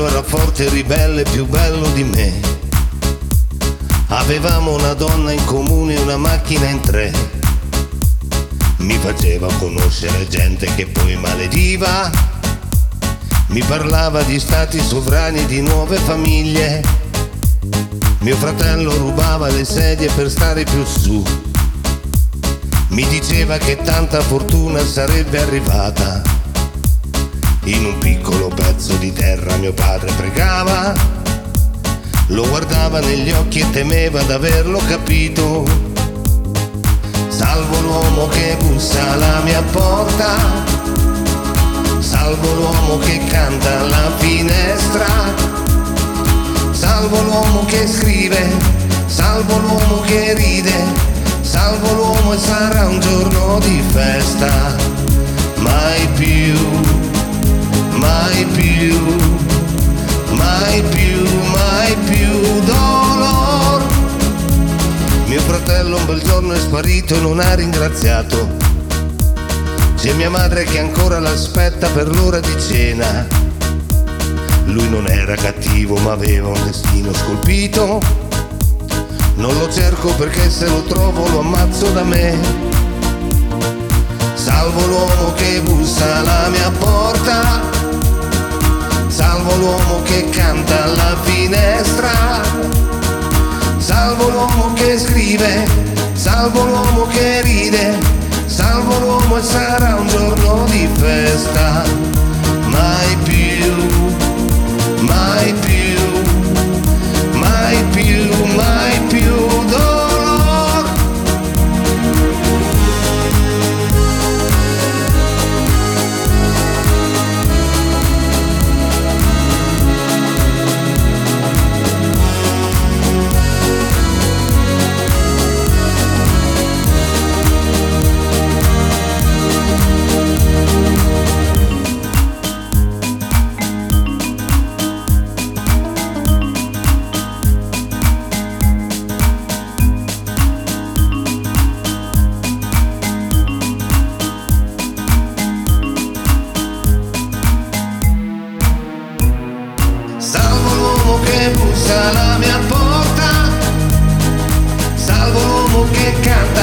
fratello era forte e ribelle, più bello di me. Avevamo una donna in comune e una macchina in tre. Mi faceva conoscere gente che poi malediva. Mi parlava di stati sovrani e di nuove famiglie. Mio fratello rubava le sedie per stare più su. Mi diceva che tanta fortuna sarebbe arrivata. In un piccolo pezzo di terra mio padre pregava. Lo guardava negli occhi e temeva d'averlo capito. Salvo l'uomo che bussa alla mia porta, salvo l'uomo che canta alla finestra, salvo l'uomo che scrive, salvo l'uomo che ride, salvo l'uomo e sarà un giorno di festa. Mai più, mai più, mai più, mai più dolor. Mio fratello un bel giorno è sparito e non ha ringraziato. C'è mia madre che ancora l'aspetta per l'ora di cena. Lui non era cattivo ma aveva un destino scolpito. Non lo cerco perché se lo trovo lo ammazzo da me. Salvo l'uomo che bussa alla mia porta, salvo l'uomo che canta alla finestra, salvo l'uomo che scrive, salvo l'uomo che ride, salvo l'uomo e sarà un giorno di festa. Mai più, mai più, mai più, mai più dolor. Alla mia porta, salvo l'uomo che canta